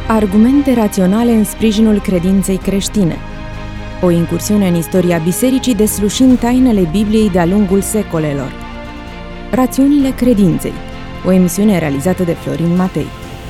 Argumente raționale în sprijinul credinței creștine. O incursiune în istoria bisericii deslușind tainele Bibliei de-a lungul secolelor. Rațiunile credinței. O emisiune realizată de Florin Matei.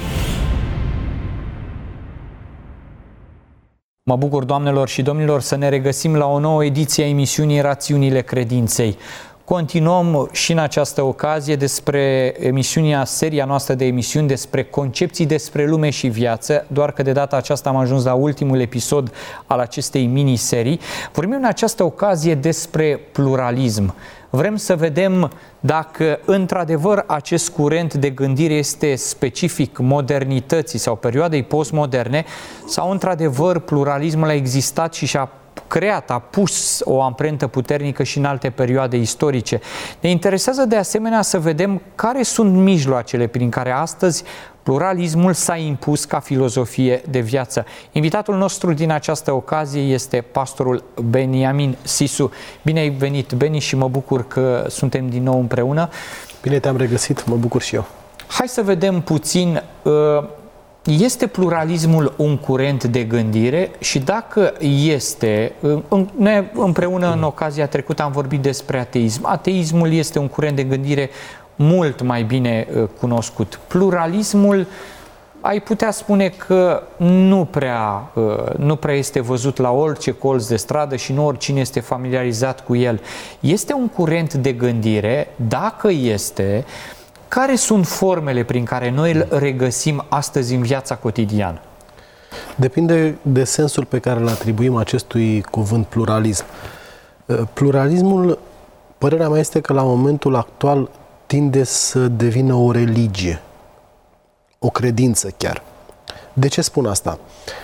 Mă bucur, doamnelor și domnilor, să ne regăsim la o nouă ediție a emisiunii Rațiunile Credinței. Continuăm și în această ocazie despre seria noastră de emisiuni despre concepții despre lume și viață, doar că de data aceasta am ajuns la ultimul episod al acestei miniserii. Vorbim în această ocazie despre pluralism. Vrem să vedem dacă într-adevăr acest curent de gândire este specific modernității sau perioadei postmoderne sau într-adevăr pluralismul a existat și și-a a pus o amprentă puternică și în alte perioade istorice. Ne interesează de asemenea să vedem care sunt mijloacele prin care astăzi pluralismul s-a impus ca filozofie de viață. Invitatul nostru din această ocazie este pastorul Beniamin Sisu. Bine ai venit, Beni, și mă bucur că suntem din nou împreună. Bine te-am regăsit, mă bucur și eu. Hai să vedem puțin... Este pluralismul un curent de gândire și dacă este, noi împreună în ocazia trecută am vorbit despre ateism. Ateismul este un curent de gândire mult mai bine cunoscut. Pluralismul, ai putea spune că nu prea este văzut la orice colț de stradă și nu oricine este familiarizat cu el. Este un curent de gândire? Dacă este, care sunt formele prin care noi îl regăsim astăzi în viața cotidiană? Depinde de sensul pe care îl atribuim acestui cuvânt pluralism. Pluralismul, părerea mea este că la momentul actual tinde să devină o religie, o credință chiar. De ce spun asta?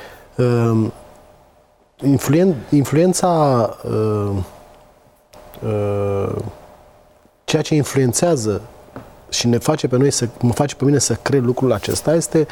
Influența, ceea ce influențează și mă face pe mine să cred lucrul acesta este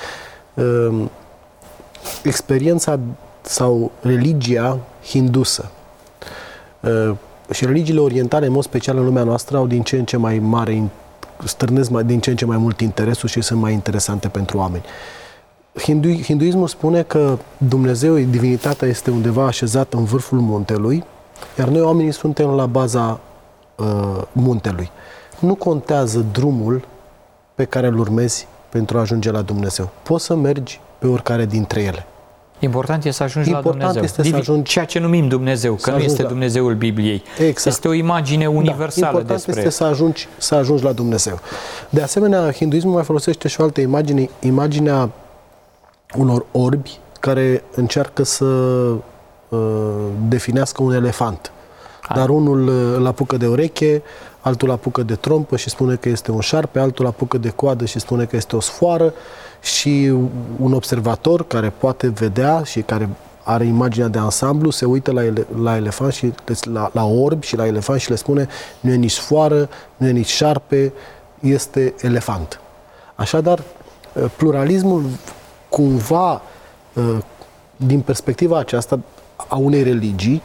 experiența sau religia hindusă. Și religiile orientale, în mod special în lumea noastră, au din ce în ce mai mare, stârnesc din ce în ce mai mult interesul și sunt mai interesante pentru oameni. Hinduismul spune că Dumnezeu, divinitatea, este undeva așezată în vârful muntelui, iar noi oamenii suntem la baza muntelui. Nu contează drumul pe care îl urmezi pentru a ajunge la Dumnezeu. Poți să mergi pe oricare dintre ele. Important este să ajungi la Dumnezeu. Ceea ce numim Dumnezeu, că nu este Dumnezeul Bibliei. Exact. Este o imagine universală important despre... este să ajungi la Dumnezeu. De asemenea, hinduismul mai folosește și o altă imagine, imaginea unor orbi care încearcă să definească un elefant. Dar unul îl apucă de ureche, altul apucă de trompă și spune că este un șarpe, altul apucă de coadă și spune că este o sfoară, și un observator care poate vedea și care are imaginea de ansamblu se uită la elefant și la orb și la elefant și le spune: nu e nici sfoară, nu e nici șarpe, este elefant. Așadar, pluralismul cumva, din perspectiva aceasta a unei religii,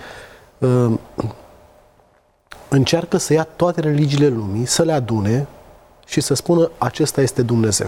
încearcă să ia toate religiile lumii, să le adune și să spună: acesta este Dumnezeu.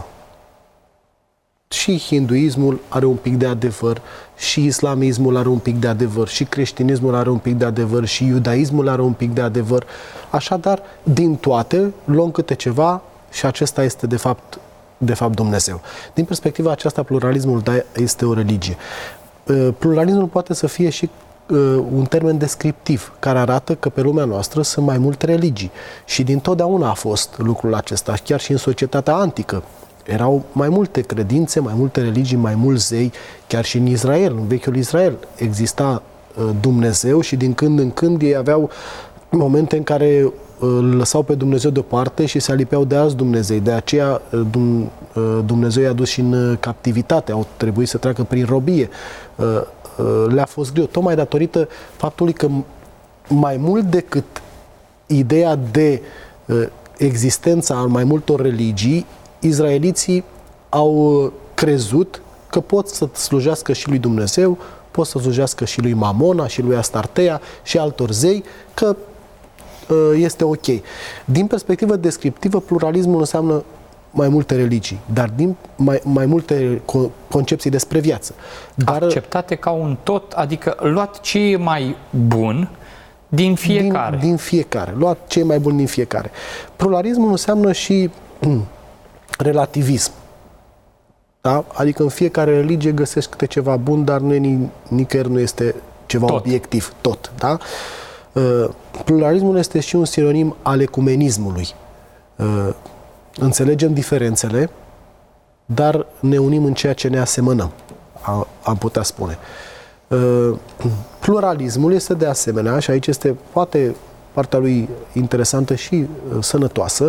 Și hinduismul are un pic de adevăr, și islamismul are un pic de adevăr, și creștinismul are un pic de adevăr, și iudaismul are un pic de adevăr. Așadar, din toate luăm câte ceva și acesta este de fapt Dumnezeu. Din perspectiva aceasta, pluralismul este o religie. Pluralismul poate să fie și un termen descriptiv care arată că pe lumea noastră sunt mai multe religii. Și dintotdeauna a fost lucrul acesta, chiar și în societatea antică. Erau mai multe credințe, mai multe religii, mai mulți zei, chiar și în Israel, în vechiul Israel exista Dumnezeu și din când în când ei aveau momente în care îl lăsau pe Dumnezeu deoparte și se alipeau de alți Dumnezei. De aceea Dumnezeu i-a dus și în captivitate, au trebuit să treacă prin robie. Le-a fost greu, tocmai datorită faptului că mai mult decât ideea de existența al mai multor religii, izraeliții au crezut că pot să slujească și lui Dumnezeu, pot să slujească și lui Mamona, și lui Astartea, și altor zei, că este ok. Din perspectivă descriptivă, pluralismul înseamnă mai multe religii, dar din mai multe concepții despre viață. Dar acceptate ca un tot, adică luat ce e mai bun din fiecare. Din fiecare. Luat ce e mai bun din fiecare. Pluralismul înseamnă și relativism. Da? Adică în fiecare religie găsești câte ceva bun, dar nicăieri nu este ceva tot. Obiectiv. Tot. Da? Pluralismul este și un sinonim al ecumenismului. Înțelegem diferențele, dar ne unim în ceea ce ne asemănăm, am putea spune. Pluralismul este de asemenea, și aici este poate partea lui interesantă și sănătoasă,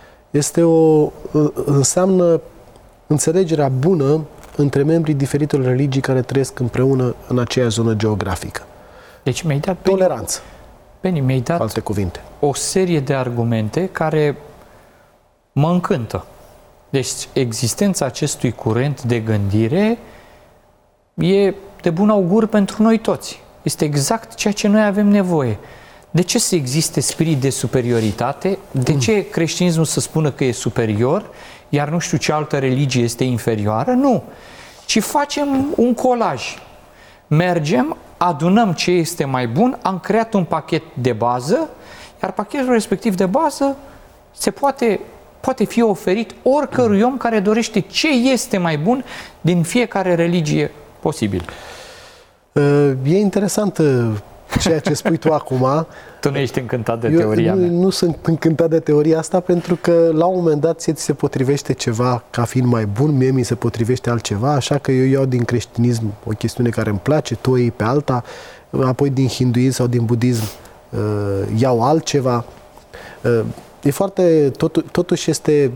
înseamnă înțelegerea bună între membrii diferitelor religii care trăiesc împreună în aceeași zonă geografică. Deci mi-ai dat, toleranță. Beni, mi-ai dat alte cuvinte. O serie de argumente care mă încântă. Deci existența acestui curent de gândire e de bun augur pentru noi toți. Este exact ceea ce noi avem nevoie. De ce să existe spirit de superioritate? De ce creștinismul să spună că e superior, iar nu știu ce altă religie este inferioară? Nu. Ci facem un colaj. Mergem, adunăm ce este mai bun, am creat un pachet de bază, iar pachetul respectiv de bază se poate fi oferit oricărui om care dorește ce este mai bun din fiecare religie posibil. E interesant ceea ce spui tu acum. Tu nu ești încântat de teoria mea. Nu sunt încântat de teoria asta, pentru că la un moment dat ție ți se potrivește ceva ca fiind mai bun, mie mi se potrivește altceva, așa că eu iau din creștinism o chestiune care îmi place, tu o iei pe alta, apoi din hinduism sau din budism iau altceva. E foarte, totuși este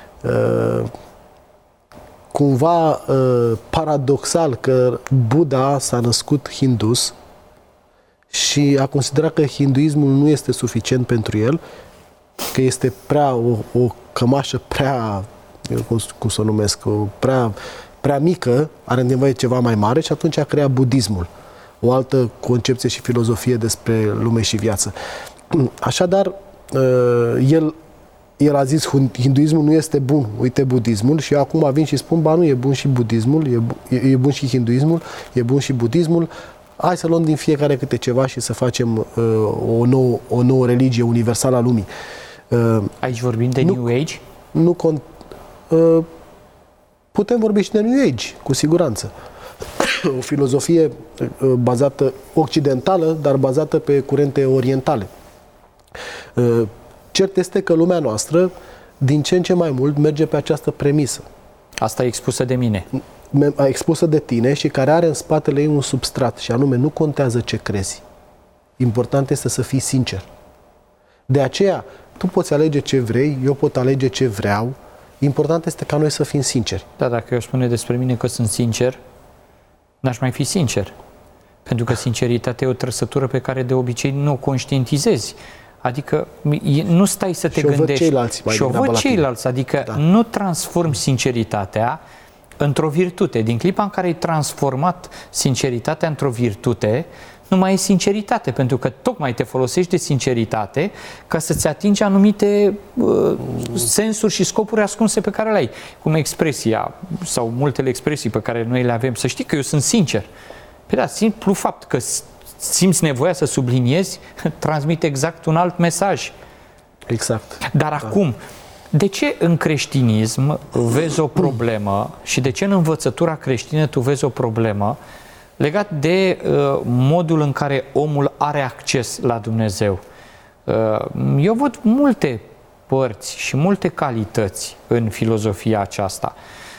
cumva paradoxal că Buddha s-a născut hindus și a considerat că hinduismul nu este suficient pentru el, că este o cămașă prea, cum să o numesc, prea mică, are nevoie de ceva mai mare, și atunci a creat budismul, o altă concepție și filozofie despre lume și viață. Așadar, el a zis, hinduismul nu este bun, uite budismul, și eu acum vin și spun, ba nu, e bun și budismul, e bun și hinduismul, e bun și budismul, hai să luăm din fiecare câte ceva și să facem o nouă religie universală a lumii. Aici vorbim de New Age? Putem vorbi și de New Age, cu siguranță. O filozofie bazată occidentală, dar bazată pe curente orientale. Cert este că lumea noastră, din ce în ce mai mult, merge pe această premisă. Asta e expusă de mine. Expusă de tine și care are în spatele ei un substrat, și anume, nu contează ce crezi. Important este să fii sincer. De aceea, tu poți alege ce vrei, eu pot alege ce vreau. Important este ca noi să fim sinceri. Da, dacă eu spune despre mine că sunt sincer, n-aș mai fi sincer. Pentru că sinceritatea e o trăsătură pe care de obicei nu o conștientizezi. Adică nu stai să te gândești. Și o văd ceilalți. Adică nu transformi sinceritatea într-o virtute. Din clipa în care ai transformat sinceritatea într-o virtute, nu mai e sinceritate, pentru că tocmai te folosești de sinceritate ca să-ți atingi anumite sensuri și scopuri ascunse pe care le ai. Cum expresia, sau multele expresii pe care noi le avem, să știi că eu sunt sincer. Păi da, simplu fapt că simți nevoia să subliniezi, transmite exact un alt mesaj. Exact. Dar acum, de ce în creștinism vezi o problemă și de ce în învățătura creștină tu vezi o problemă legat de modul în care omul are acces la Dumnezeu? Eu văd multe părți și multe calități în filozofia aceasta.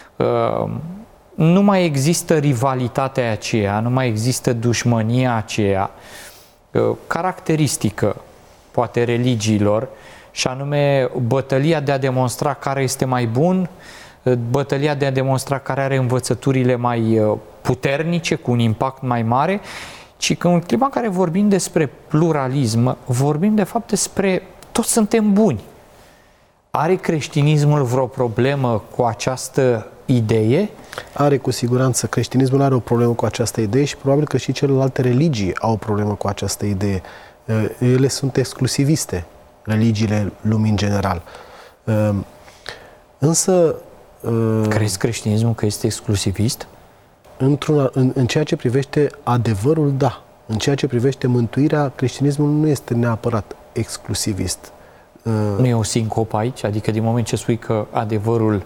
Nu mai există rivalitatea aceea, nu mai există dușmânia aceea, caracteristică, poate, religiilor, și anume bătălia de a demonstra care este mai bun, bătălia de a demonstra care are învățăturile mai puternice, cu un impact mai mare, ci că în clipa în care vorbim despre pluralism, vorbim de fapt despre toți suntem buni. Are creștinismul vreo problemă cu această idee? Are, cu siguranță. Creștinismul are o problemă cu această idee și probabil că și celelalte religii au o problemă cu această idee. Ele sunt exclusiviste, religiile lumii în general. Însă... Crezi creștinismul că este exclusivist? În ceea ce privește adevărul, da. În ceea ce privește mântuirea, creștinismul nu este neapărat exclusivist. Nu e o sincopă aici? Adică din moment ce spui că adevărul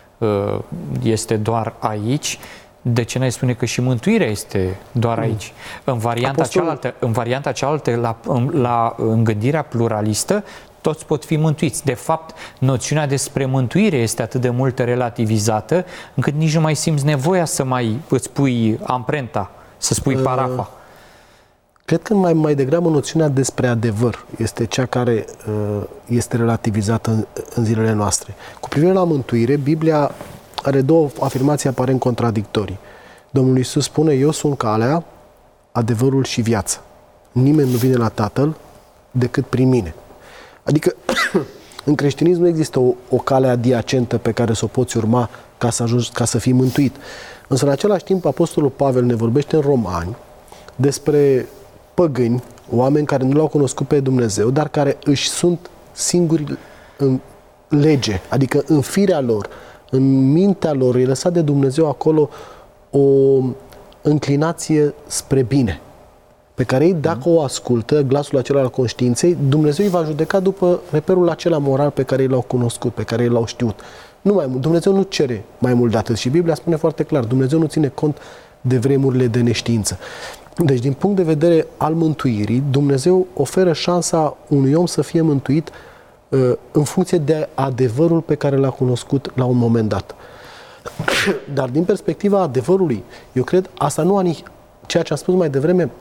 este doar aici, de ce n-ai spune că și mântuirea este doar aici? În varianta cealaltă, în gândirea pluralistă, toți pot fi mântuiți. De fapt, noțiunea despre mântuire este atât de mult relativizată, încât nici nu mai simți nevoia să mai îți pui amprenta, să spui parafa. Cred că mai degrabă noțiunea despre adevăr este cea care este relativizată în zilele noastre. Cu privire la mântuire, Biblia are două afirmații aparent contradictorii. Domnul Iisus spune: eu sunt calea, adevărul și viața. Nimeni nu vine la Tatăl decât prin mine. Adică, în creștinism nu există o cale adiacentă pe care să o poți urma ca să fii mântuit. Însă, în același timp, Apostolul Pavel ne vorbește în Romani despre păgâni, oameni care nu l-au cunoscut pe Dumnezeu, dar care își sunt singuri în lege, adică în firea lor, în mintea lor, e lăsat de Dumnezeu acolo o înclinație spre bine, pe care ei, dacă o ascultă, glasul acela al conștiinței, Dumnezeu îi va judeca după reperul acela moral pe care ei l-au cunoscut, pe care ei l-au știut. Nu mai mult. Dumnezeu nu cere mai mult de atât. Și Biblia spune foarte clar, Dumnezeu nu ține cont de vremurile de neștiință. Deci, din punct de vedere al mântuirii, Dumnezeu oferă șansa unui om să fie mântuit în funcție de adevărul pe care l-a cunoscut la un moment dat. Dar din perspectiva adevărului, eu cred, asta nu ceea ce am spus mai devreme,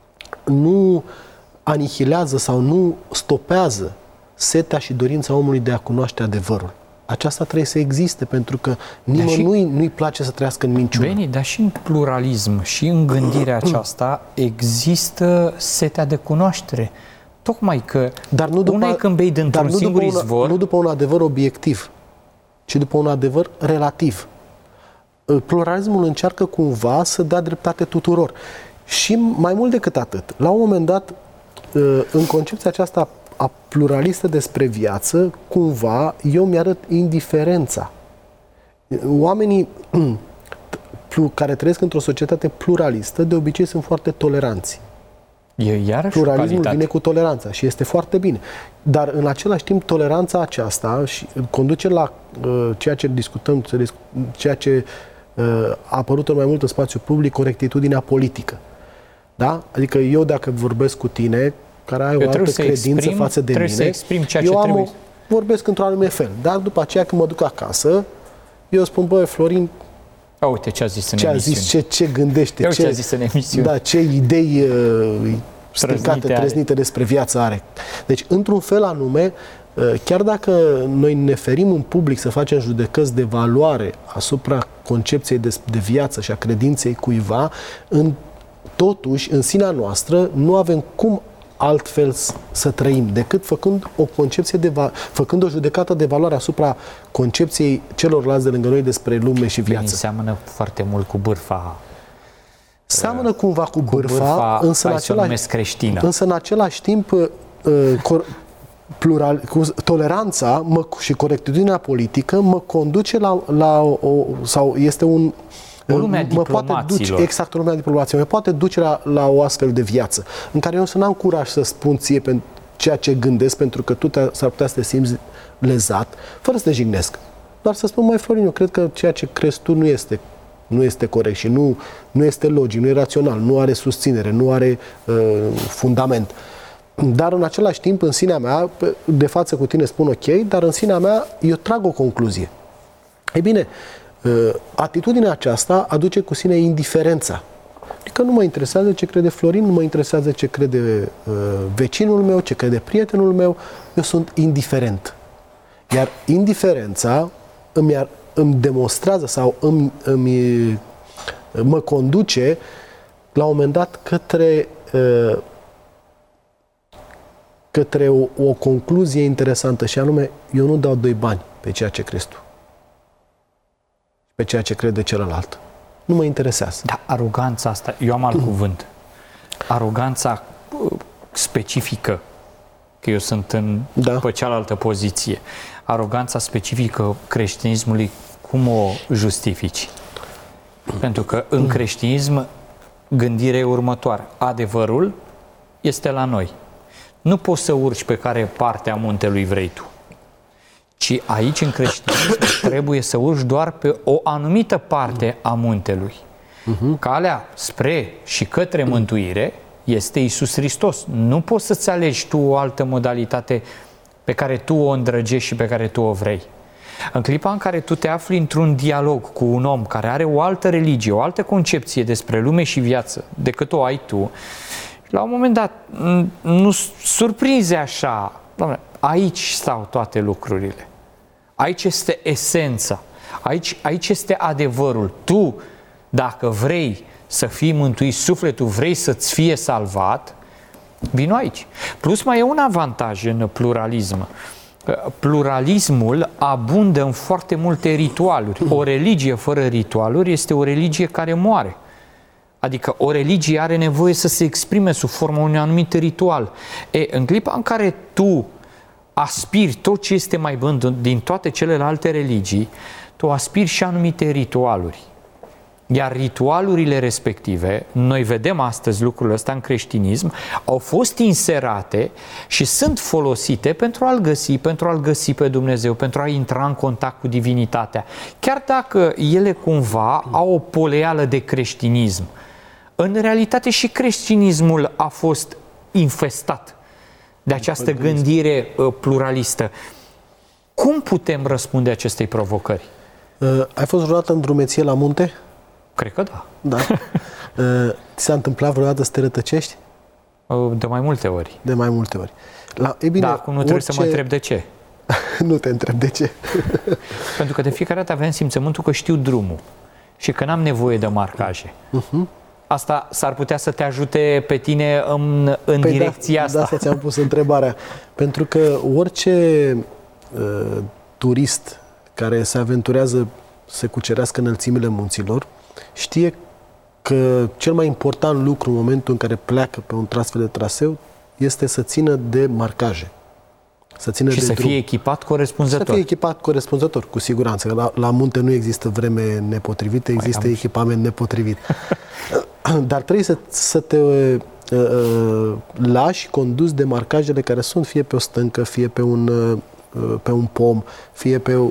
nu anihilează sau nu stopează setea și dorința omului de a cunoaște adevărul. Aceasta trebuie să existe, pentru că nimănui nu-i place să trăiască în minciună. Bine, dar și în pluralism și în gândirea aceasta există setea de cunoaștere. Tocmai că dar nu una e când bei dintr-un singur izvor... Nu după un adevăr obiectiv, ci după un adevăr relativ. Pluralismul încearcă cumva să dea dreptate tuturor. Și mai mult decât atât, la un moment dat, în concepția aceasta a pluralistă despre viață, cumva, eu mi-arăt indiferența. Oamenii care trăiesc într-o societate pluralistă, de obicei sunt foarte toleranți. Pluralismul vine cu toleranța și este foarte bine. Dar, în același timp, toleranța aceasta conduce la ceea ce discutăm, ceea ce a apărut mai mult în spațiu public, corectitudinea politică. Da? Adică eu, dacă vorbesc cu tine, care ai o altă credință față de mine, vorbesc într-un anume fel. Dar după aceea, când mă duc acasă, eu spun: băi, Florin, uite ce a zis în emisiune. Ce gândește, ce a zis în emisiune. Da, ce idei stricate, trăznite despre viață are. Deci, într-un fel anume, chiar dacă noi ne ferim în public să facem judecăți de valoare asupra concepției de viață și a credinței cuiva, totuși, în sinea noastră, nu avem cum altfel să trăim, decât făcând făcând o judecată de valoare asupra concepției celorlalți de lângă noi despre lume și viață. Bine, seamănă foarte mult cu bârfa. Seamănă cumva cu bârfa, însă în același timp toleranța și corectitudinea politică mă conduce sau este o lume a diplomaților. Exact, o lume a diplomației. Mă poate duce la o astfel de viață, în care eu să n-am curaj să spun ție pentru ceea ce gândesc, pentru că tu s-ar putea să te simți lezat, fără să te jignesc. Dar să spun: mai Florin, eu cred că ceea ce crezi tu nu este corect și nu este logic, nu e rațional, nu are susținere, nu are fundament. Dar în același timp, în sinea mea, de față cu tine spun ok, dar în sinea mea eu trag o concluzie. Ei bine, atitudinea aceasta aduce cu sine indiferența. Adică nu mă interesează ce crede Florin, nu mă interesează ce crede vecinul meu, ce crede prietenul meu, eu sunt indiferent. Iar indiferența îmi demonstrează sau mă conduce la un moment dat către o concluzie interesantă, și anume: eu nu dau doi bani pe ceea ce crezi tu, pe ceea ce crede celălalt. Nu mă interesează. Da, aroganța asta, eu am alt cuvânt. Aroganța specifică că eu sunt pe cealaltă poziție. Aroganța specifică creștinismului, cum o justifici? Pentru că în creștinism gândirea e următoare. Adevărul este la noi. Nu poți să urci pe care parte a muntelui vrei tu. Ci aici, în creștinism, trebuie să urci doar pe o anumită parte a muntelui. Calea spre și către mântuire este Iisus Hristos. Nu poți să-ți alegi tu o altă modalitate pe care tu o îndrăgești și pe care tu o vrei. În clipa în care tu te afli într-un dialog cu un om care are o altă religie, o altă concepție despre lume și viață decât o ai tu, la un moment dat nu surprinzi așa, Doamne, aici stau toate lucrurile. Aici este esența. Aici este adevărul. Tu, dacă vrei să fii mântuit, sufletul vrei să-ți fie salvat, vino aici. Plus mai e un avantaj în pluralism. Pluralismul abundă în foarte multe ritualuri. O religie fără ritualuri este o religie care moare. Adică o religie are nevoie să se exprime sub forma unui anumit ritual. În clipa în care tu aspiri tot ce este mai bun din toate celelalte religii, tu aspiri și anumite ritualuri. Iar ritualurile respective, noi vedem astăzi lucrul ăsta în creștinism, au fost inserate și sunt folosite pentru a-L găsi pe Dumnezeu, pentru a intra în contact cu divinitatea. Chiar dacă ele cumva au o poleală de creștinism. În realitate și creștinismul a fost infestat de această gândire pluralistă. Cum putem răspunde acestei provocări? Ai fost vreodată în drumeție la munte? Cred că da. Da. Ți s-a întâmplat vreodată să te rătăcești? De mai multe ori. De mai multe ori. Bine, da, acum nu trebuie să mă întreb de ce. Nu te întreb de ce. Pentru că de fiecare dată aveam simțământul că știu drumul și că n-am nevoie de marcaje. Asta s-ar putea să te ajute pe tine în direcția asta. Da, asta ți-am pus întrebarea. Pentru că orice turist care se aventurează să cucerească înălțimile munților știe că cel mai important lucru în momentul în care pleacă pe un astfel de traseu este să țină de marcaje. Să țină și de să drum. Fie echipat corespunzător. Să fie echipat corespunzător, cu siguranță. La munte nu există vreme nepotrivită, există echipament nepotrivit. Dar trebuie să te lași condus de marcajele care sunt fie pe o stâncă, fie pe un pom, fie pe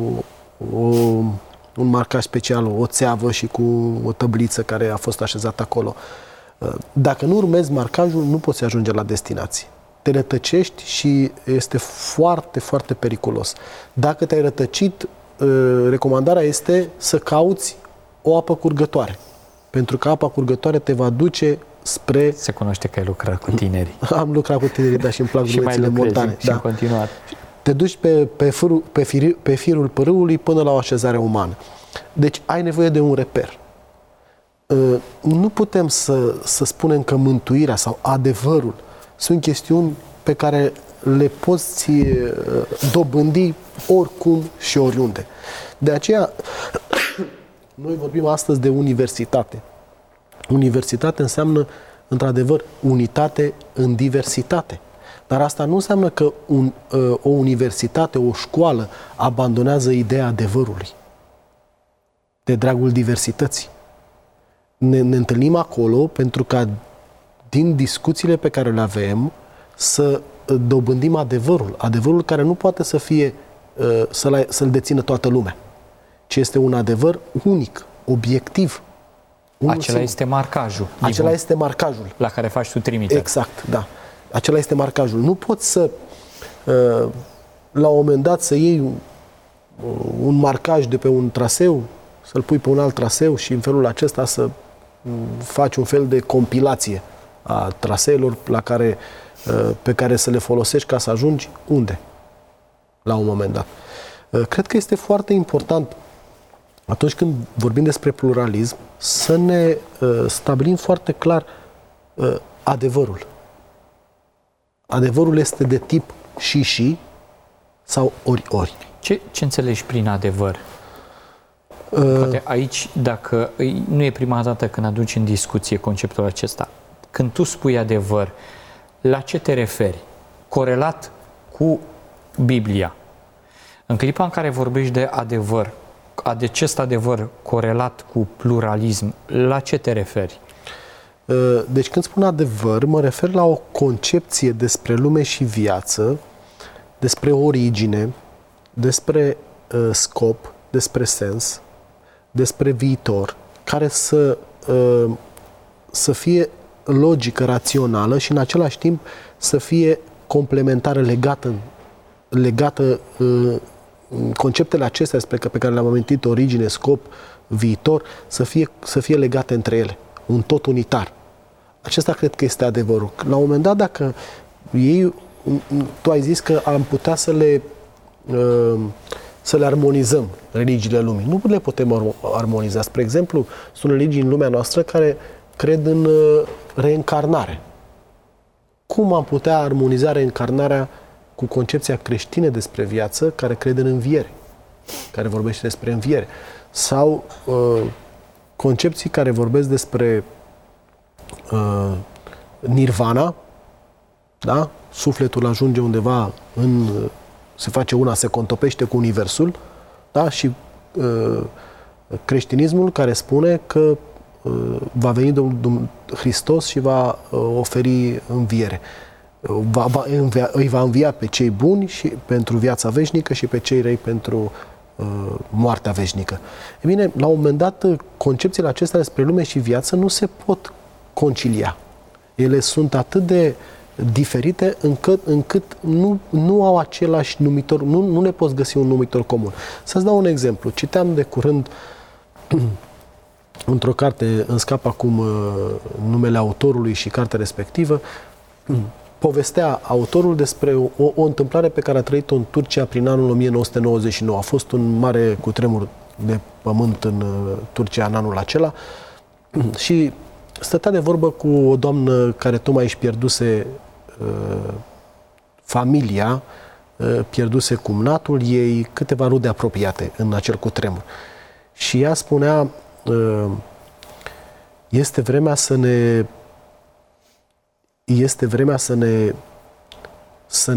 un marcaj special, o țeavă și cu o tăbliță care a fost așezată acolo. Dacă nu urmezi marcajul, nu poți ajunge la destinație. Te rătăcești și este foarte, foarte periculos. Dacă te-ai rătăcit, recomandarea este să cauți o apă curgătoare. Pentru că apa curgătoare te va duce spre... Se cunoaște că ai lucrat cu tinerii. Am lucrat cu tinerii, dar și îmi plac drumețile montane. Și în continuare. Te duci pe firul pârâului până la o așezare umană. Deci ai nevoie de un reper. Nu putem să spunem că mântuirea sau adevărul sunt chestiuni pe care le poți dobândi oricum și oriunde. De aceea, noi vorbim astăzi de universitate. Universitate înseamnă, într-adevăr, unitate în diversitate. Dar asta nu înseamnă că o universitate, o școală abandonează ideea adevărului de dragul diversității. Ne întâlnim acolo pentru ca din discuțiile pe care le avem să dobândim adevărul care nu poate să fie să-l dețină toată lumea, ci este un adevăr unic, obiectiv. Acela este marcajul. Acela este marcajul. La care faci tu trimitere. Exact, da. Acela este marcajul. Nu poți să, la un moment dat, să iei un marcaj de pe un traseu, să-l pui pe un alt traseu și în felul acesta să faci un fel de compilație a traseelor pe care să le folosești ca să ajungi unde? La un moment dat. Cred că este foarte important atunci când vorbim despre pluralism să ne stabilim foarte clar adevărul. Adevărul este de tip și sau ori. Ce înțelegi prin adevăr? Poate aici, dacă nu e prima dată când aduci în discuție conceptul acesta, când tu spui adevăr, la ce te referi? corelat cu Biblia. În clipa în care vorbești de adevăr, de acest adevăr corelat cu pluralism, la ce te referi? Deci când spun adevăr, mă refer la o concepție despre lume și viață, despre origine, despre scop, despre sens, despre viitor, care să fie logică, rațională și în același timp să fie complementară, legată conceptele acestea pe care le-am amintit, origine, scop, viitor, să fie legate între ele, un tot unitar. Acesta cred că este adevărul. La un moment dat, dacă tu ai zis că am putea să le armonizăm, religiile lumii. Nu le putem armoniza. Spre exemplu, sunt religii în lumea noastră care cred în reîncarnare. Cum am putea armoniza reîncarnarea cu concepția creștină despre viață, care crede în înviere, care vorbește despre înviere? Sau concepții care vorbesc despre nirvana, da? Sufletul ajunge undeva se face una, se contopește cu universul, da? Și creștinismul care spune că va veni Domnul Hristos și va oferi înviere. Îi va învia pe cei buni și pentru viața veșnică și pe cei răi pentru moartea veșnică. E bine, la un moment dat, concepțiile acestea despre lume și viață nu se pot concilia. Ele sunt atât de diferite încât nu au același numitor, nu le poți găsi un numitor comun. Să-ți dau un exemplu. Citeam de curând într-o carte, îmi scap acum numele autorului și cartea respectivă, povestea autorul despre o întâmplare pe care a trăit-o în Turcia prin anul 1999. A fost un mare cutremur de pământ în Turcia în anul acela și stătea de vorbă cu o doamnă care tocmai își pierduse familia, pierduse cumnatul ei, câteva rude apropiate în acel cutremur. Și ea spunea, este vremea să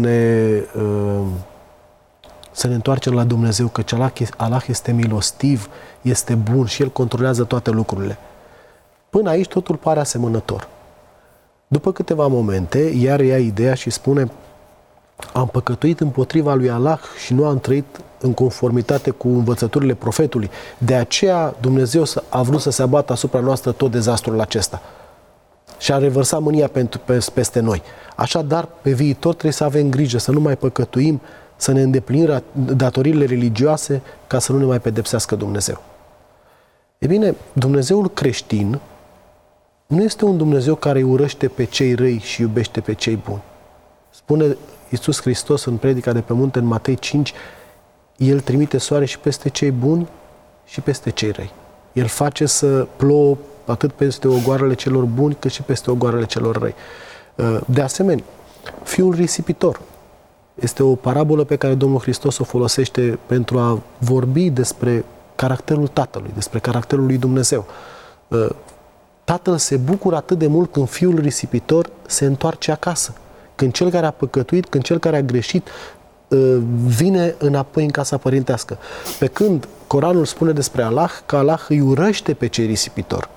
ne întoarcem la Dumnezeu, căci Allah este milostiv, este bun și El controlează toate lucrurile. Până aici totul pare asemănător. După câteva momente, ea ia ideea și spune: am păcătuit împotriva lui Allah și nu am trăit în conformitate cu învățăturile profetului. De aceea Dumnezeu a vrut să se abată asupra noastră tot dezastrul acesta. Și a revărsat mânia peste noi. Așadar, pe viitor trebuie să avem grijă, să nu mai păcătuim, să ne îndeplinim datoriile religioase ca să nu ne mai pedepsească Dumnezeu. E bine, Dumnezeul creștin nu este un Dumnezeu care îi urăște pe cei răi și iubește pe cei buni. Spune Iisus Hristos în predica de pe munte în Matei 5, El trimite soare și peste cei buni și peste cei răi. El face să plouă atât peste ogoarele celor buni cât și peste ogoarele celor răi. De asemenea, fiul risipitor este o parabolă pe care Domnul Hristos o folosește pentru a vorbi despre caracterul Tatălui, despre caracterul lui Dumnezeu. Tatăl se bucură atât de mult când fiul risipitor se întoarce acasă. Când cel care a păcătuit, când cel care a greșit vine înapoi în casa părintească. Pe când Coranul spune despre Allah că Allah îi urăște pe cei risipitori.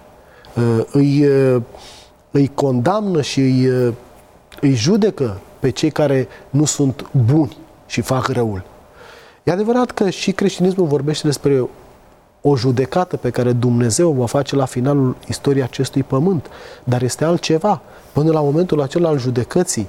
Îi condamnă și îi judecă pe cei care nu sunt buni și fac răul. E adevărat că și creștinismul vorbește despre o judecată pe care Dumnezeu o va face la finalul istoriei acestui pământ, dar este altceva. Până la momentul acela al judecății,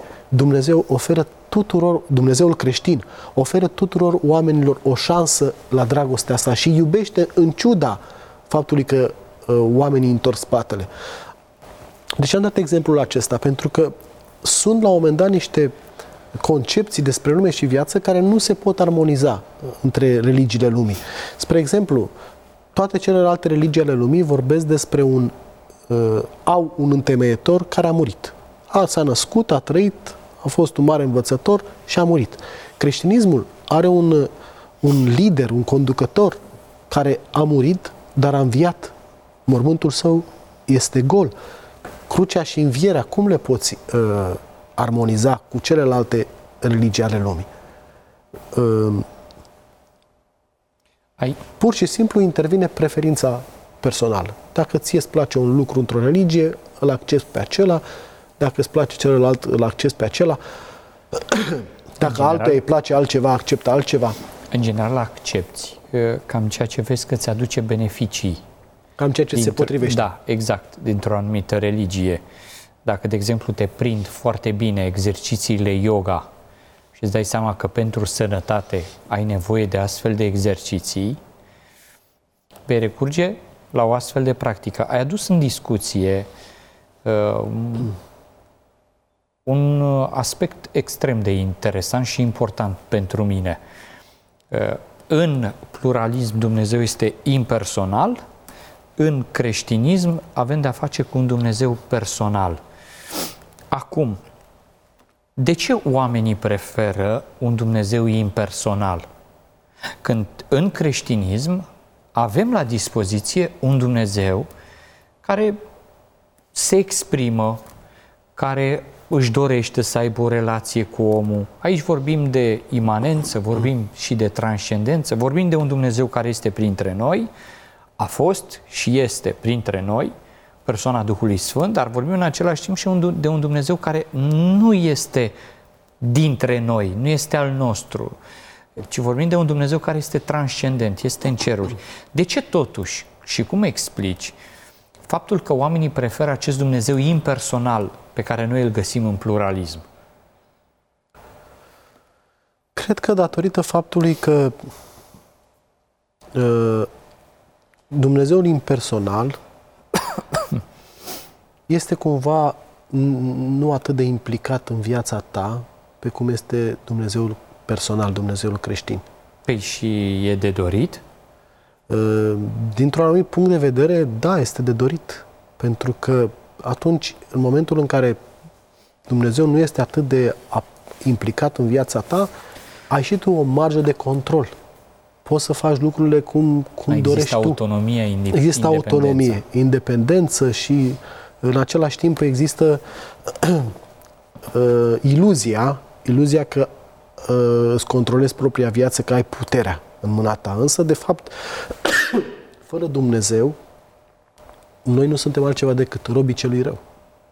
Dumnezeul creștin oferă tuturor oamenilor o șansă la dragostea sa și iubește în ciuda faptului că oamenii întorc spatele. Deci am dat exemplul acesta, pentru că sunt la un moment dat niște concepții despre lume și viață care nu se pot armoniza între religiile lumii. Spre exemplu, toate celelalte religii ale lumii vorbesc despre au un întemeietor care a murit. S-a născut, a trăit, a fost un mare învățător și a murit. Creștinismul are un lider, un conducător care a murit, dar a înviat. Mormântul său este gol. Crucea și învierea, cum le poți armoniza cu celelalte religii ale lumii. Pur și simplu intervine preferința personală. Dacă ție îți place un lucru într-o religie, îl accepti pe acela. Dacă îți place celălalt, îl accepti pe acela. Dacă altuia îi place altceva, acceptă altceva. În general accepti cam ceea ce vezi că îți aduce beneficii. Cam ceea ce se potrivește. Da, exact, dintr-o anumită religie. Dacă, de exemplu, te prind foarte bine exercițiile yoga și îți dai seama că pentru sănătate ai nevoie de astfel de exerciții, vei recurge la o astfel de practică. Ai adus în discuție un aspect extrem de interesant și important pentru mine. În pluralism Dumnezeu este impersonal, în creștinism avem de-a face cu un Dumnezeu personal. Acum, de ce oamenii preferă un Dumnezeu impersonal? Când în creștinism avem la dispoziție un Dumnezeu care se exprimă, care își dorește să aibă o relație cu omul. Aici vorbim de imanență, vorbim și de transcendență, vorbim de un Dumnezeu care este printre noi, a fost și este printre noi, persoana Duhului Sfânt, dar vorbim în același timp și de un Dumnezeu care nu este dintre noi, nu este al nostru, ci vorbim de un Dumnezeu care este transcendent, este în ceruri. De ce totuși, și cum explici, faptul că oamenii preferă acest Dumnezeu impersonal pe care noi îl găsim în pluralism? Cred că datorită faptului că Dumnezeul impersonal este cumva nu atât de implicat în viața ta pe cum este Dumnezeul personal, Dumnezeul creștin. Păi și e de dorit? Dintr-un anumit punct de vedere, da, este de dorit. Pentru că atunci, în momentul în care Dumnezeu nu este atât de implicat în viața ta, ai și tu o marjă de control. Poți să faci lucrurile cum dorești tu. Autonomie, există autonomie, independență și în același timp există iluzia că îți controlezi propria viață, că ai puterea în mâna ta. Însă, de fapt, fără Dumnezeu, noi nu suntem altceva decât robii celui rău.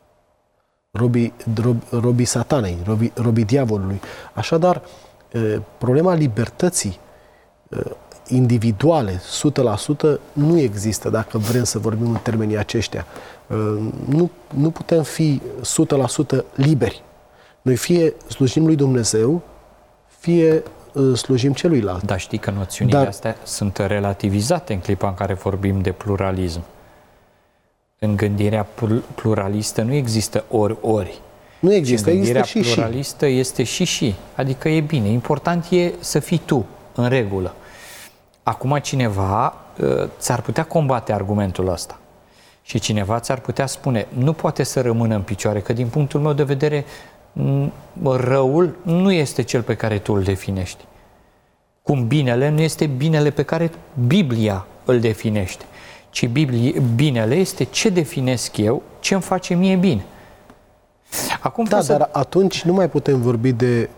Robii satanei, robii diavolului. Așadar, problema libertății individuale, 100%, nu există dacă vrem să vorbim în termenii aceștia. Nu putem fi 100% liberi. Noi fie slujim lui Dumnezeu, fie slujim celuilalt. Dar știi că noțiunile astea sunt relativizate în clipa în care vorbim de pluralism. În gândirea pluralistă nu există ori. Nu există, gândirea există pluralistă este și. Adică e bine. Important e să fii tu, în regulă. Acum cineva ți-ar putea combate argumentul ăsta. Și cineva ți-ar putea spune, nu poate să rămână în picioare, că din punctul meu de vedere răul nu este cel pe care tu îl definești. Cum binele nu este binele pe care Biblia îl definește. Ci binele este ce definesc eu, ce îmi face mie bine. Acum dar atunci nu mai putem vorbi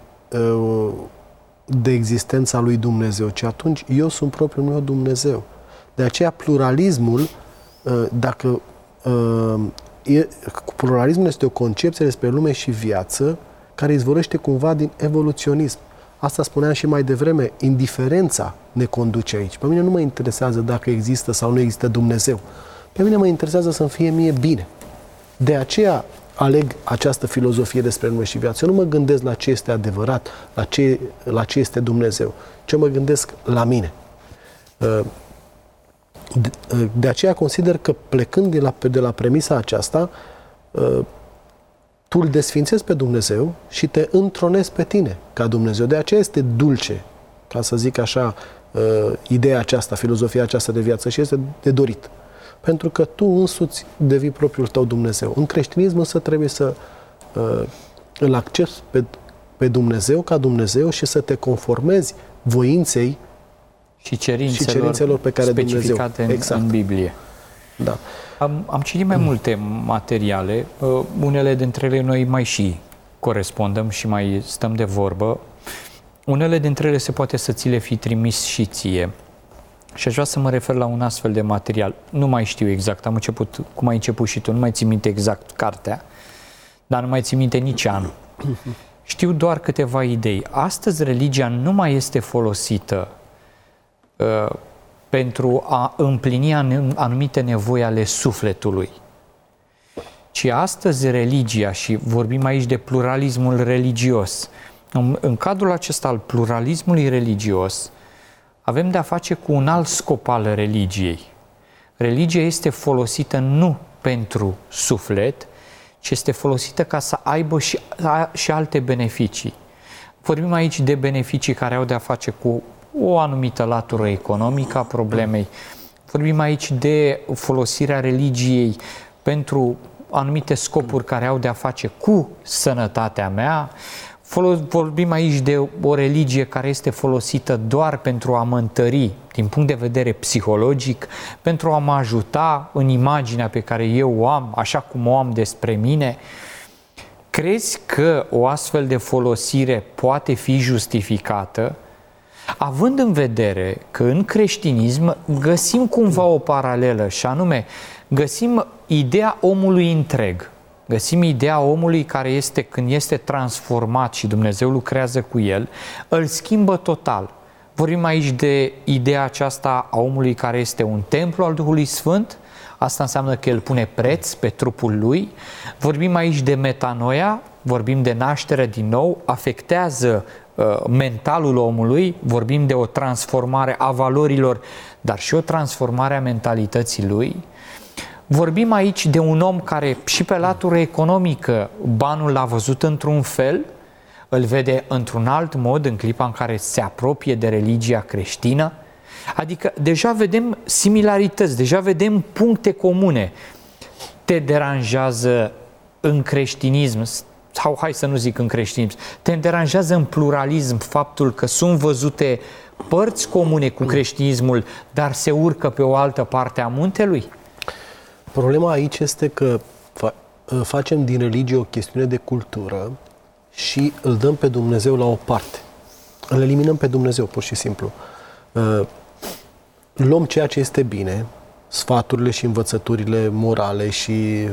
de existența lui Dumnezeu, ci atunci eu sunt propriul meu Dumnezeu. De aceea pluralismul, pluralismul este o concepție despre lume și viață care izvorăște cumva din evoluționism. Asta spuneam și mai devreme, indiferența ne conduce aici. Pe mine nu mă interesează dacă există sau nu există Dumnezeu. Pe mine mă interesează să-mi fie mie bine. De aceea aleg această filozofie despre lume și viață. Eu nu mă gândesc la ce este adevărat, la ce este Dumnezeu, ci mă gândesc la mine. De aceea consider că plecând de la premisa aceasta, tu îl desfințezi pe Dumnezeu și te întronezi pe tine ca Dumnezeu. De aceea este dulce, ca să zic așa, ideea aceasta, filozofia aceasta de viață și este de dorit. Pentru că tu însuți devii propriul tău Dumnezeu. În creștinism însă trebuie să îl accepti pe Dumnezeu ca Dumnezeu și să te conformezi voinței și cerințelor pe care specificate Dumnezeu. În Biblie. Da. Am citit mai multe materiale, unele dintre ele noi mai și corespondăm și mai stăm de vorbă. Unele dintre ele se poate să ți le fi trimis și ție. Și aș vrea să mă refer la un astfel de material. Nu mai știu exact, am început, cum ai început și tu, nu mai țin minte exact cartea, dar nu mai țin minte nici anul. Știu doar câteva idei. Astăzi religia nu mai este folosită pentru a împlini anumite nevoi ale sufletului, ci astăzi religia, și vorbim aici de pluralismul religios, în cadrul acesta al pluralismului religios, avem de-a face cu un alt scop al religiei. Religia este folosită nu pentru suflet, ci este folosită ca să aibă și alte beneficii. Vorbim aici de beneficii care au de-a face cu o anumită latură economică a problemei. Vorbim aici de folosirea religiei pentru anumite scopuri care au de-a face cu sănătatea mea. Vorbim aici de o religie care este folosită doar pentru a mă întări din punct de vedere psihologic, pentru a mă ajuta în imaginea pe care eu o am, așa cum o am despre mine. Crezi că o astfel de folosire poate fi justificată, având în vedere că în creștinism găsim cumva o paralelă, și anume găsim ideea omului întreg. Găsim ideea omului care este, când este transformat și Dumnezeu lucrează cu el, îl schimbă total. Vorbim aici de ideea aceasta a omului care este un templu al Duhului Sfânt, asta înseamnă că el pune preț pe trupul lui. Vorbim aici de metanoia, vorbim de naștere din nou, afectează mentalul omului, vorbim de o transformare a valorilor, dar și o transformare a mentalității lui. Vorbim aici de un om care și pe latură economică banul l-a văzut într-un fel, îl vede într-un alt mod în clipa în care se apropie de religia creștină. Adică deja vedem similarități, deja vedem puncte comune. Te deranjează în creștinism, sau hai să nu zic în creștinism, te deranjează în pluralism faptul că sunt văzute părți comune cu creștinismul, dar se urcă pe o altă parte a muntelui? Problema aici este că facem din religie o chestiune de cultură și îl dăm pe Dumnezeu la o parte. Îl eliminăm pe Dumnezeu, pur și simplu. Luăm ceea ce este bine, sfaturile și învățăturile morale și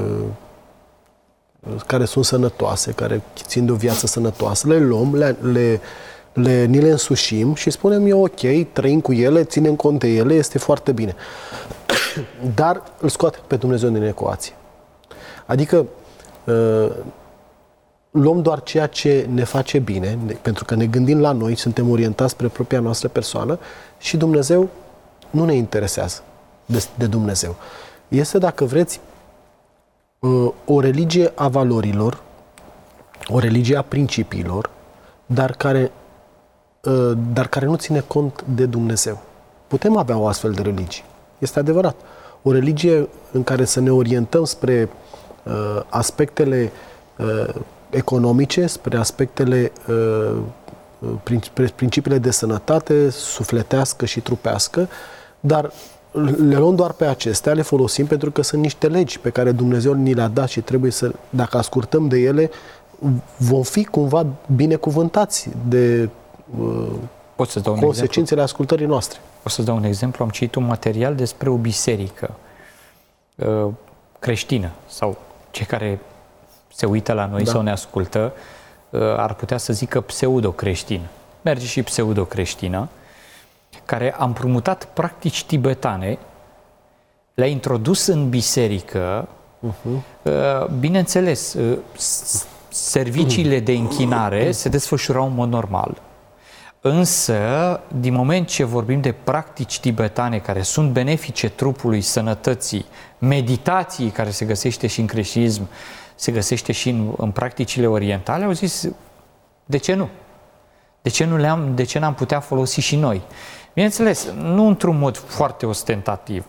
care sunt sănătoase, care țin de o viață sănătoasă, le luăm, ni le însușim și spunem, e ok, trăim cu ele, ținem cont de ele, este foarte bine. Dar îl scoate pe Dumnezeu din ecuație. Adică luăm doar ceea ce ne face bine, pentru că ne gândim la noi, suntem orientați spre propria noastră persoană și Dumnezeu nu ne interesează de Dumnezeu. Este, dacă vreți, o religie a valorilor, o religie a principiilor, dar care nu ține cont de Dumnezeu. Putem avea o astfel de religie. Este adevărat. O religie în care să ne orientăm spre aspectele economice, spre aspectele, principiile de sănătate sufletească și trupească, dar le luăm doar pe acestea, le folosim pentru că sunt niște legi pe care Dumnezeu ni le-a dat și trebuie să, dacă ascultăm de ele, vom fi cumva binecuvântați de consecințele ascultării noastre. O să-ți dau un exemplu. Am citit un material despre o biserică creștină, sau cei care se uită la noi sau ne ascultă ar putea să zică pseudo-creștină. Merge și pseudo-creștină, care a împrumutat practici tibetane, le-a introdus în biserică. Bineînțeles, serviciile de închinare se desfășurau în mod normal. Însă, din moment ce vorbim de practici tibetane care sunt benefice trupului, sănătății, meditației care se găsește și în creștinism, se găsește și în practicile orientale, au zis, de ce nu? De ce n-am putea folosi și noi? Bineînțeles, nu într-un mod foarte ostentativ.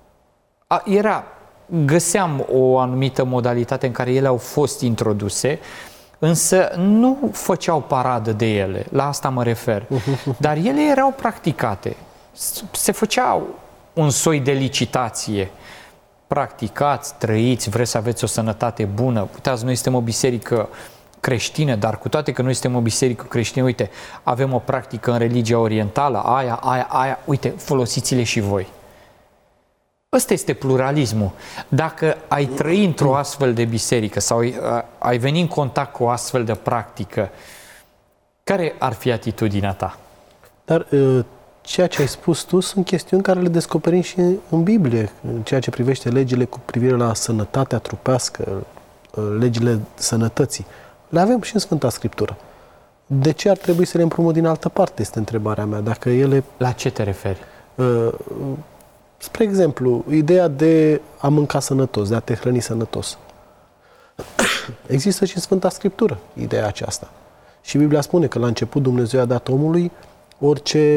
Găseam o anumită modalitate în care ele au fost introduse, însă nu făceau paradă de ele, la asta mă refer. Dar ele erau practicate. Se făcea un soi de licitație. Practicați, trăiți, vreți să aveți o sănătate bună. Uitați, noi suntem o biserică creștină, dar cu toate că noi suntem o biserică creștină, uite, avem o practică în religia orientală, aia, uite, folosiți-le și voi. Ăsta este pluralismul. Dacă ai trăi într-o astfel de biserică sau ai veni în contact cu o astfel de practică, care ar fi atitudinea ta? Dar ceea ce ai spus tu sunt chestiuni care le descoperim și în Biblie, în ceea ce privește legile cu privire la sănătatea trupească, legile sănătății. Le avem și în Sfânta Scriptură. De ce ar trebui să le împrumut din altă parte, este întrebarea mea. Dacă ele... La ce te referi? Spre exemplu, ideea de a mânca sănătos, de a te hrăni sănătos. Există și în Sfânta Scriptură ideea aceasta. Și Biblia spune că la început Dumnezeu a dat omului orice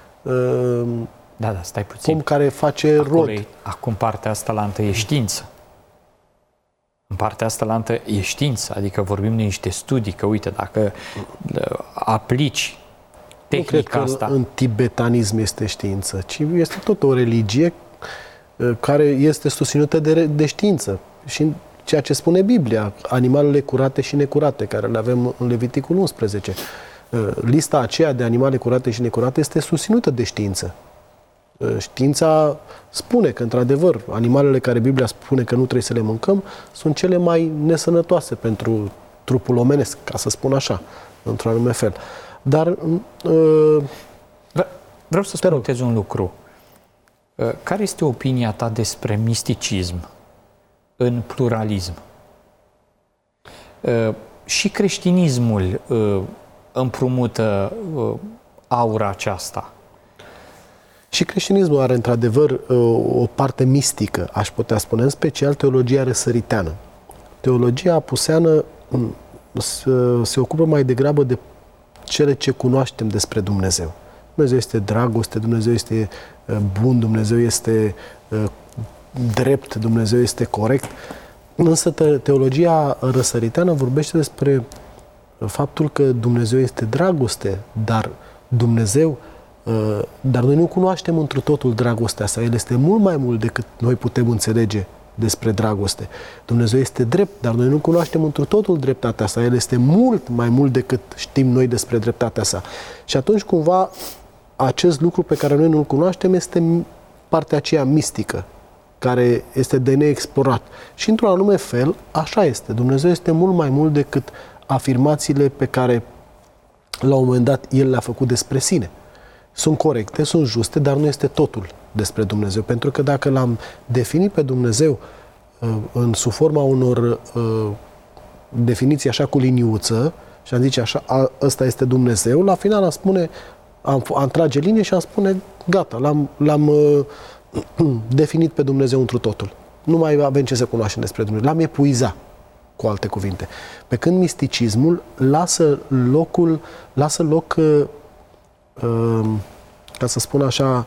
stai puțin. Om care face rod. Acum partea asta la întâi e știință. În partea asta la întâi e știință, adică vorbim de niște studii, că uite, dacă aplici tehnica asta... Nu cred că în tibetanism este știință, ci este tot o religie care este susținută de știință. Și ceea ce spune Biblia, animalele curate și necurate, care le avem în Leviticul 11. Lista aceea de animale curate și necurate este susținută de știință. Știința spune că, într-adevăr, animalele care Biblia spune că nu trebuie să le mâncăm sunt cele mai nesănătoase pentru trupul omenesc, ca să spun așa, într-un anume fel. Dar... Vreau să spuneți un lucru. Care este opinia ta despre misticism în pluralism? Și creștinismul împrumută aura aceasta. Și creștinismul are într-adevăr o parte mistică, aș putea spune, în special teologia răsăriteană. Teologia apuseană se ocupă mai degrabă de cele ce cunoaștem despre Dumnezeu. Dumnezeu este dragoste, Dumnezeu este bun, Dumnezeu este drept, Dumnezeu este corect. Însă teologia răsăriteană vorbește despre faptul că Dumnezeu este dragoste, dar noi nu cunoaștem întru totul dragostea sa. El este mult mai mult decât noi putem înțelege despre dragoste. Dumnezeu este drept, dar noi nu cunoaștem întru totul dreptatea sa. El este mult mai mult decât știm noi despre dreptatea sa. Și atunci, cumva, acest lucru pe care noi nu-l cunoaștem este partea aceea mistică, care este de neexplorat. Și, într-un anume fel, așa este. Dumnezeu este mult mai mult decât afirmațiile pe care, la un moment dat, El le-a făcut despre sine. Sunt corecte, sunt juste, dar nu este totul despre Dumnezeu. Pentru că dacă l-am definit pe Dumnezeu în sub forma unor definiții așa cu liniuță și am zice așa, ăsta este Dumnezeu, la final am trage linie și am spune, gata, l-am definit pe Dumnezeu întru totul. Nu mai avem ce să cunoaștem despre Dumnezeu. L-am epuizat, cu alte cuvinte. Pe când misticismul lasă loc ca să spun așa,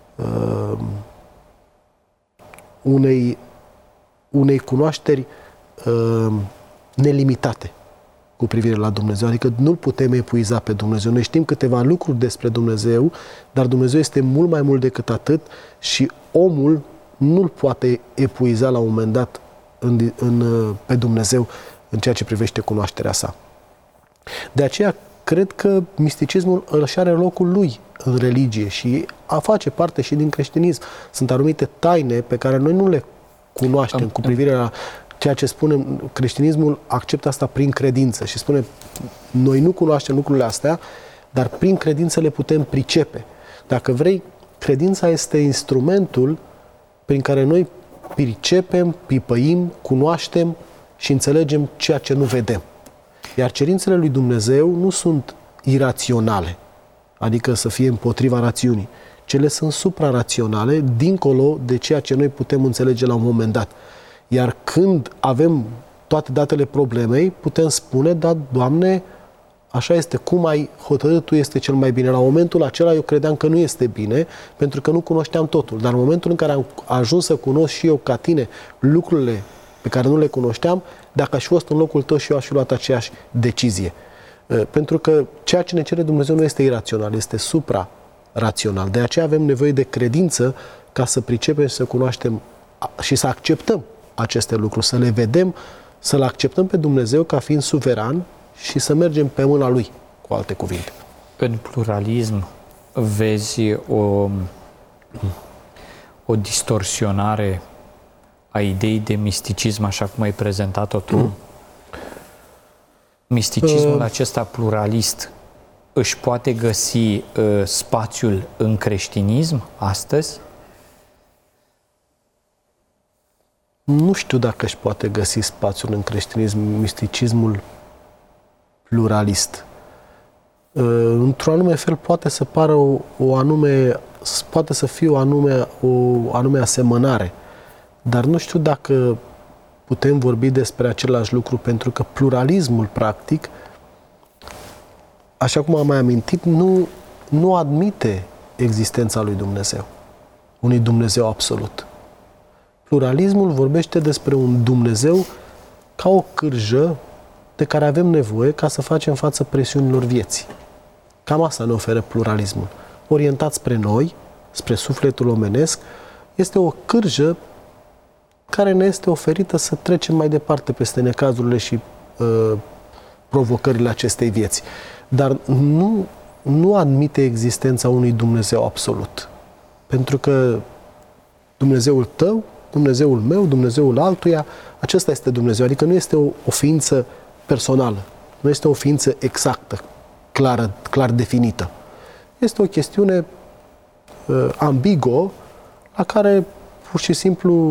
unei cunoașteri nelimitate cu privire la Dumnezeu. Adică nu-L putem epuiza pe Dumnezeu. Noi știm câteva lucruri despre Dumnezeu, dar Dumnezeu este mult mai mult decât atât și omul nu-L poate epuiza la un moment dat pe Dumnezeu în ceea ce privește cunoașterea sa. De aceea, cred că misticismul își are locul lui în religie și face parte și din creștinism. Sunt anumite taine pe care noi nu le cunoaștem cu privire la ceea ce spunem. Creștinismul acceptă asta prin credință și spune, noi nu cunoaștem lucrurile astea, dar prin credință le putem pricepe. Dacă vrei, credința este instrumentul prin care noi pricepem, pipăim, cunoaștem și înțelegem ceea ce nu vedem. Iar cerințele lui Dumnezeu nu sunt iraționale, adică să fie împotriva rațiunii. Cele sunt supraraționale, dincolo de ceea ce noi putem înțelege la un moment dat. Iar când avem toate datele problemei, putem spune, da, Doamne, așa este, cum ai hotărât Tu este cel mai bine. La momentul acela eu credeam că nu este bine, pentru că nu cunoșteam totul. Dar în momentul în care am ajuns să cunosc și eu ca Tine lucrurile pe care nu le cunoșteam, dacă aș fi fost în locul Tău și eu aș fi luat aceeași decizie. Pentru că ceea ce ne cere Dumnezeu nu este irațional, este supra-rațional. De aceea avem nevoie de credință ca să pricepem, să cunoaștem și să acceptăm aceste lucruri, să le vedem, să-L acceptăm pe Dumnezeu ca fiind suveran și să mergem pe mâna Lui, cu alte cuvinte. În pluralism vezi o distorsionare a ideii de misticism, așa cum ai prezentat-o tu? Misticismul acesta pluralist își poate găsi spațiul în creștinism astăzi? Nu știu dacă își poate găsi spațiul în creștinism misticismul pluralist. Într-un anume fel poate să pară poate să fie o anume asemănare, dar nu știu dacă putem vorbi despre același lucru, pentru că pluralismul, practic, așa cum am mai amintit, nu admite existența lui Dumnezeu, unui Dumnezeu absolut. Pluralismul vorbește despre un Dumnezeu ca o cârjă de care avem nevoie ca să facem față presiunilor vieții. Cam asta ne oferă pluralismul. Orientat spre noi, spre sufletul omenesc, este o cârjă care ne este oferită să trecem mai departe peste necazurile și provocările acestei vieți. Dar nu admite existența unui Dumnezeu absolut. Pentru că Dumnezeul tău, Dumnezeul meu, Dumnezeul altuia, acesta este Dumnezeu. Adică nu este o ființă personală, nu este o ființă exactă, clar definită. Este o chestiune ambiguă la care pur și simplu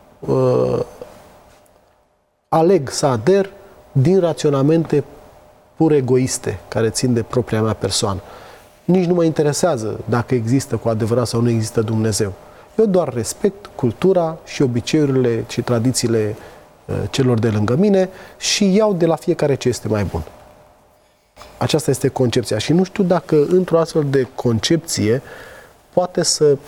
aleg să ader din raționamente pur egoiste care țin de propria mea persoană. Nici nu mă interesează dacă există cu adevărat sau nu există Dumnezeu. Eu doar respect cultura și obiceiurile și tradițiile celor de lângă mine și iau de la fiecare ce este mai bun. Aceasta este concepția și nu știu dacă într-o astfel de concepție poate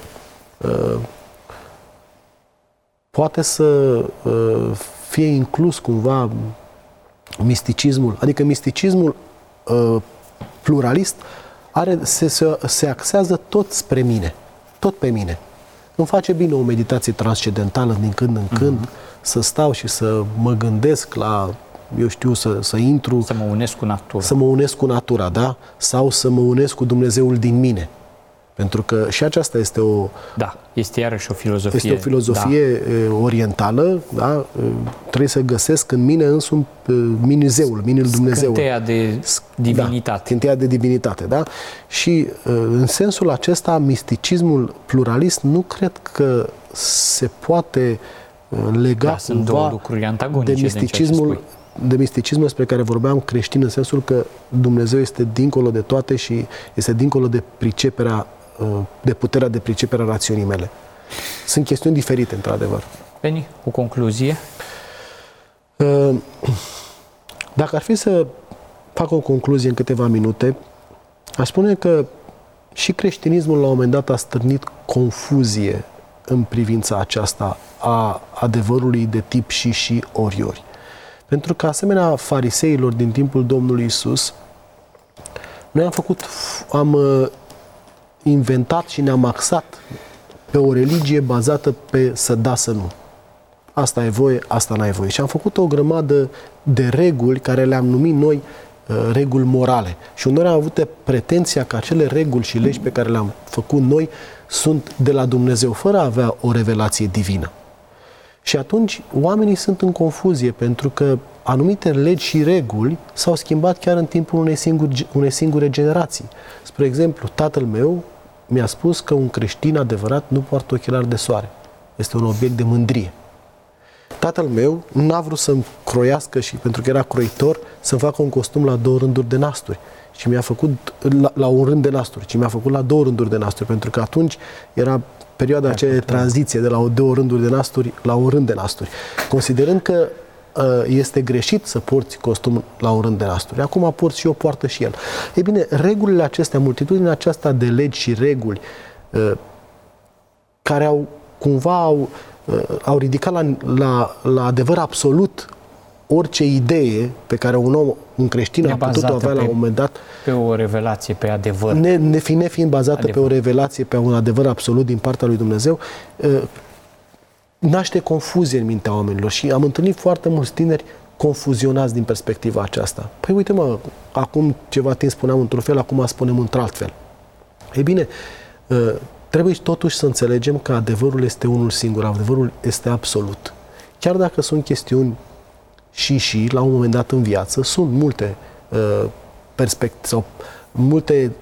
să fie inclus cumva misticismul. Adică misticismul pluralist se axează tot spre mine, tot pe mine. Îmi face bine o meditație transcendentală din când în când, să stau și să mă gândesc la, eu știu, să intru... Să mă unesc cu natura. Să mă unesc cu natura, da? Sau să mă unesc cu Dumnezeul din mine. Pentru că și aceasta este o... Da, este iarăși o filozofie. Este o filozofie orientală, da? Trebuie să găsesc în mine însumi mini-zeul, mini-Dumnezeu. Scânteia de divinitate. Da, scânteia de divinitate, da? Și în sensul acesta, misticismul pluralist nu cred că se poate lega sunt două lucruri antagonice de misticismul despre care vorbeam creștin, în sensul că Dumnezeu este dincolo de toate și este dincolo de priceperea, de puterea de pricepere a rațiunii mele. Sunt chestiuni diferite, într-adevăr. Beni, o concluzie? Dacă ar fi să fac o concluzie în câteva minute, aș spune că și creștinismul la un moment dat a stârnit confuzie în privința aceasta a adevărului de tip și ori. Pentru că, asemenea fariseilor din timpul Domnului Iisus, noi am inventat și ne-am axat pe o religie bazată pe să da, să nu. Asta e voie, asta n-ai voie. Și am făcut o grămadă de reguli care le-am numit noi reguli morale. Și uneori am avut pretenția că acele reguli și legi pe care le-am făcut noi sunt de la Dumnezeu, fără a avea o revelație divină. Și atunci oamenii sunt în confuzie, pentru că anumite legi și reguli s-au schimbat chiar în timpul unei singure generații. Spre exemplu, tatăl meu mi-a spus că un creștin adevărat nu poartă ochelari de soare. Este un obiect de mândrie. Tatăl meu n-a vrut să-mi croiască, și pentru că era croitor, să-mi facă un costum la 2 rânduri de nasturi. Și mi-a făcut la un rând de nasturi, ci mi-a făcut la 2 rânduri de nasturi, pentru că atunci era perioada aceea de tranziție de la 2 rânduri de nasturi la un rând de nasturi. Considerând că este greșit să porți costum la un rând de nasturi. Acum porți și eu, poartă și el. Ei bine, regulile acestea, multitudinea aceasta de legi și reguli care au ridicat la adevăr absolut orice idee pe care un creștin a putut avea la un moment dat. Pe o revelație, pe adevăr. Nefiind bazată pe o revelație, pe un adevăr absolut din partea lui Dumnezeu, naște confuzie în mintea oamenilor. Și am întâlnit foarte mulți tineri confuzionați din perspectiva aceasta. Păi uite mă, acum ceva timp spuneam într-un fel, acum spunem într-altfel. Ei bine, trebuie totuși să înțelegem că adevărul este unul singur, adevărul este absolut. Chiar dacă sunt chestiuni și la un moment dat în viață, sunt multe perspective sau multe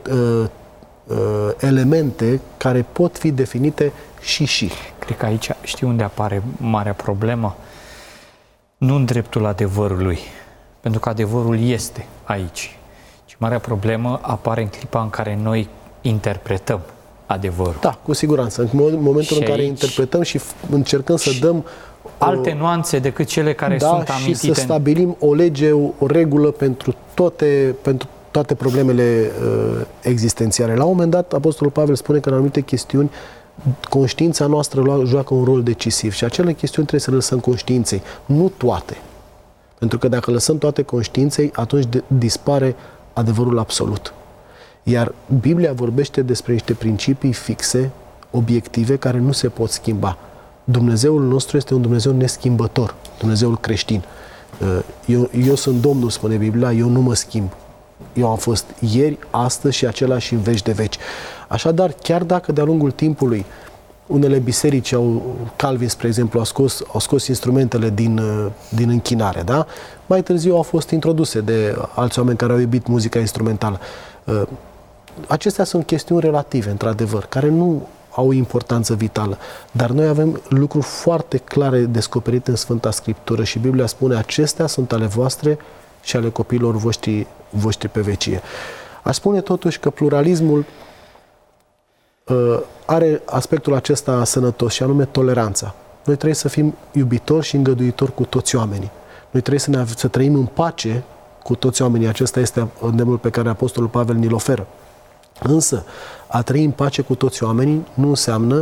elemente care pot fi definite și. Cred că aici știi unde apare marea problemă? Nu în dreptul adevărului, pentru că adevărul este aici. Și marea problemă apare în clipa în care noi interpretăm adevărul. Da, cu siguranță. În momentul în care interpretăm și încercăm să dăm alte nuanțe decât cele care sunt amintite. Și să stabilim o lege, o regulă pentru toate problemele existențiale. La un moment dat, Apostolul Pavel spune că în anumite chestiuni conștiința noastră joacă un rol decisiv și acele chestiuni trebuie să le lăsăm conștiinței, nu toate. Pentru că dacă lăsăm toate conștiinței, atunci dispare adevărul absolut. Iar Biblia vorbește despre niște principii fixe, obiective, care nu se pot schimba. Dumnezeul nostru este un Dumnezeu neschimbător, Dumnezeul creștin. Eu sunt Domnul, spune Biblia, eu nu mă schimb. Eu am fost ieri, astăzi și același în veci de veci. Așadar, chiar dacă de-a lungul timpului unele biserici, Calvin, spre exemplu, au scos instrumentele din închinare, da? Mai târziu au fost introduse de alți oameni care au iubit muzica instrumentală. Acestea sunt chestiuni relative, într-adevăr, care nu au importanță vitală. Dar noi avem lucruri foarte clare descoperite în Sfânta Scriptură și Biblia spune: acestea sunt ale voastre și ale copiilor voștri pe vecie. Aș spune totuși că pluralismul are aspectul acesta sănătos și anume toleranța. Noi trebuie să fim iubitori și îngăduitori cu toți oamenii. Noi trebuie să trăim în pace cu toți oamenii. Acesta este îndemnul pe care Apostolul Pavel ni-l oferă. Însă, a trăi în pace cu toți oamenii nu înseamnă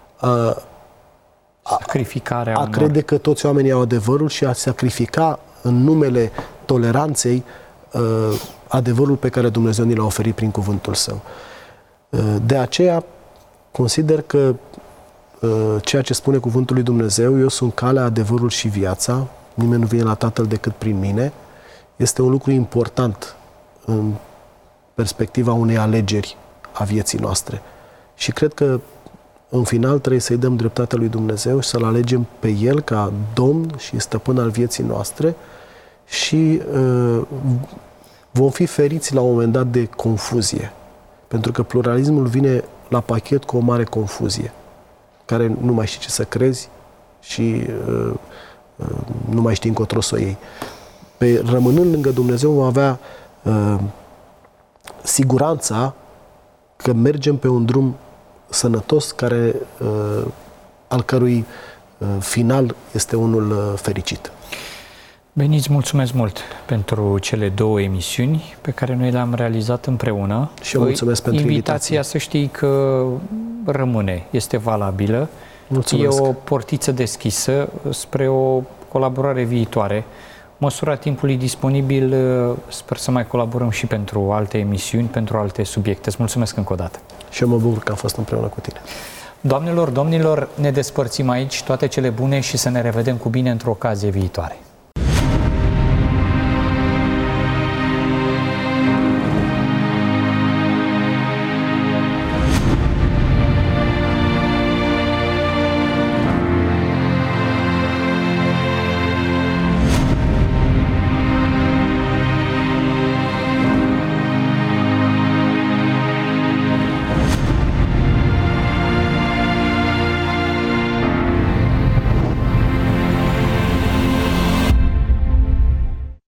sacrificarea a crede că toți oamenii au adevărul și a sacrifica în numele toleranței adevărul pe care Dumnezeu ni l-a oferit prin cuvântul Său. De aceea consider că ceea ce spune cuvântul lui Dumnezeu, eu sunt calea, adevărul și viața, nimeni nu vine la Tatăl decât prin mine, este un lucru important în perspectiva unei alegeri a vieții noastre. Și cred că în final trebuie să-i dăm dreptatea lui Dumnezeu și să-L alegem pe El ca Domn și Stăpân al vieții noastre și vom fi feriți la un moment dat de confuzie. Pentru că pluralismul vine la pachet cu o mare confuzie, care nu mai știi ce să crezi și nu mai știi încotro să o iei. Rămânând lângă Dumnezeu vom avea siguranța că mergem pe un drum sănătos al cărui final este unul fericit. Beni, îți mulțumesc mult pentru cele 2 emisiuni pe care noi le-am realizat împreună. Și eu mulțumesc pentru invitația, să știi că rămâne, este valabilă. Mulțumesc. E o portiță deschisă spre o colaborare viitoare. Măsura timpului disponibil, sper să mai colaborăm și pentru alte emisiuni, pentru alte subiecte. Îți mulțumesc încă o dată. Și eu mă bucur că am fost împreună cu tine. Doamnelor, domnilor, ne despărțim aici, toate cele bune și să ne revedem cu bine într-o ocazie viitoare.